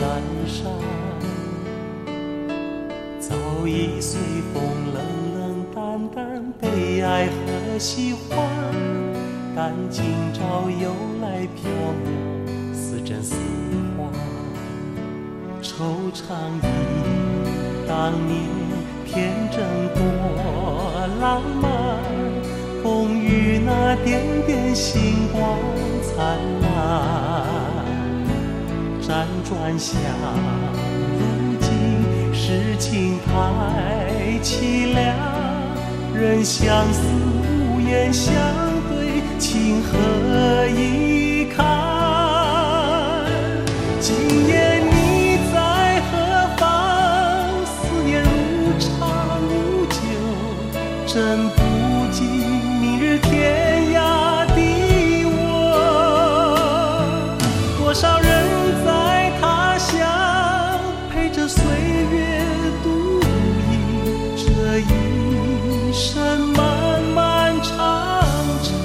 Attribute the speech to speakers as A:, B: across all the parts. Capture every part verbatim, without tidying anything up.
A: 阑珊，早已随风冷冷淡淡，被爱和喜欢。但今朝又来缥缈，似真似幻。惆怅忆当年天真多浪漫，风雨那点点星光灿烂。辗转想，如今世情太凄凉，人相思无言相对，情何以堪？今夜你在何方？思念如长如久，真不及明日天涯的我。多少人在他乡，陪着岁月度一这一生漫漫长长。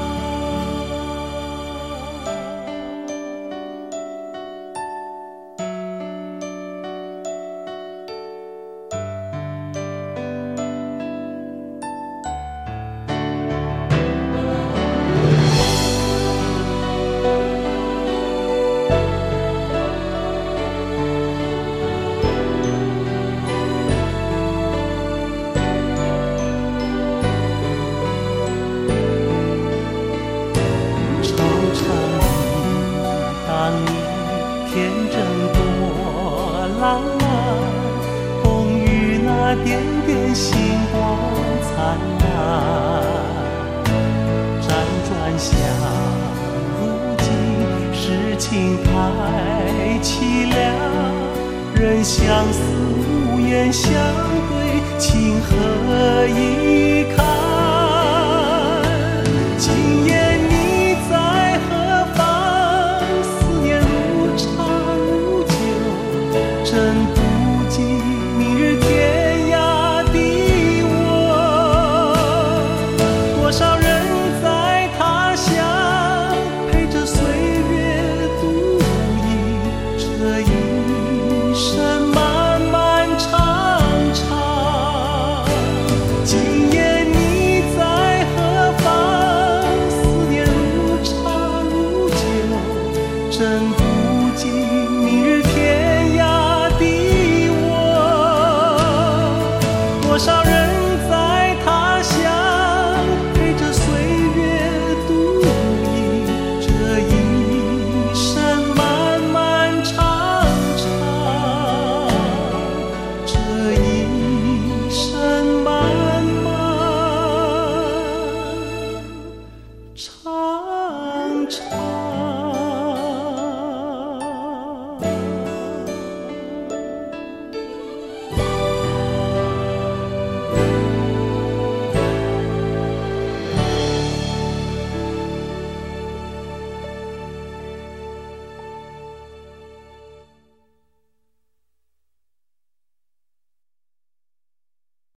A: 天真多浪漫，风雨那点点星光灿烂。辗转想，如今世情太凄凉，人相思无言相对，情何以堪？今夜你在何方？思念如长如久，真不及明日天涯的我。多少人在他乡，陪着岁月度一这一